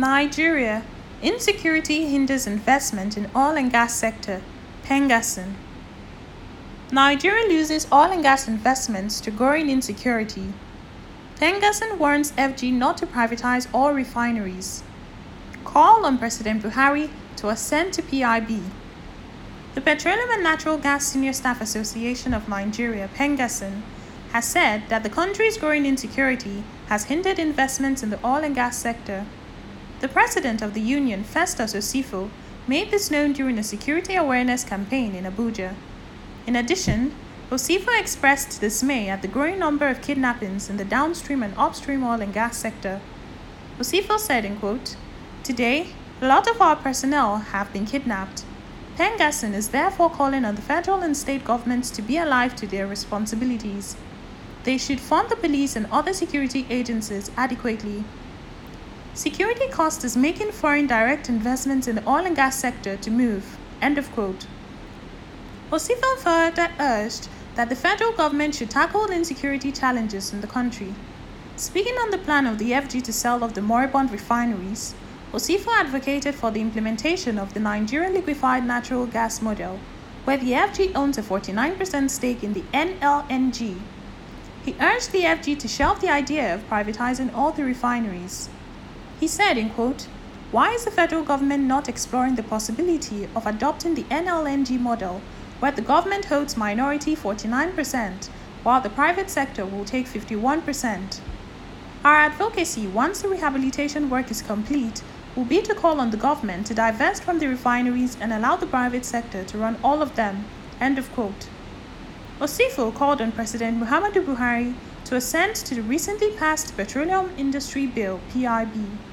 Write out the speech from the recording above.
Nigeria. Insecurity hinders investment in oil and gas sector. Pengassan. Nigeria loses oil and gas investments to growing insecurity. Pengassan warns FG not to privatize oil refineries. Call on President Buhari to assent to PIB. The Petroleum and Natural Gas Senior Staff Association of Nigeria, Pengassan, has said that the country's growing insecurity has hindered investments in the oil and gas sector. The president of the union, Festus Osifo, made this known during a security awareness campaign in Abuja. In addition, Osifo expressed dismay at the growing number of kidnappings in the downstream and upstream oil and gas sector. Osifo said, in quote, "Today, a lot of our personnel have been kidnapped. Pengassan is therefore calling on the federal and state governments to be alive to their responsibilities. They should fund the police and other security agencies adequately. Security cost is making foreign direct investments in the oil and gas sector to move." End of quote. Osifo further urged that the federal government should tackle the insecurity challenges in the country. Speaking on the plan of the FG to sell off the moribund refineries, Osifo advocated for the implementation of the Nigerian liquefied natural gas model, where the FG owns a 49% stake in the NLNG. He urged the FG to shelve the idea of privatizing all the refineries. He said, in quote, "Why is the federal government not exploring the possibility of adopting the NLNG model, where the government holds minority 49%, while the private sector will take 51%? Our advocacy, once the rehabilitation work is complete, will be to call on the government to divest from the refineries and allow the private sector to run all of them." End of quote. Osifo called on President Muhammadu Buhari to assent to the recently passed Petroleum Industry Bill, PIB.